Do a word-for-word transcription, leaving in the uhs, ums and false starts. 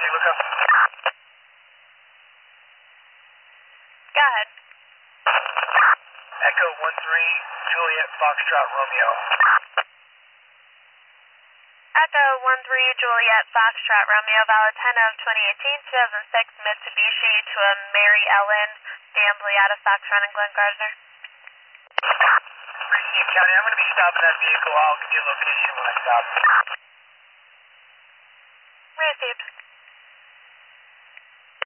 Big Luca. Go ahead. Echo one three, Juliet Foxtrot Romeo. Echo one three, Juliet Foxtrot Romeo, valid ten of twenty eighteen, two thousand six Mitsubishi to a Mary Ellen Dambly out of Fox Run and Glen Gardner. Steve County, I'm going to be stopping that vehicle. I'll give you a location when I stop. Received.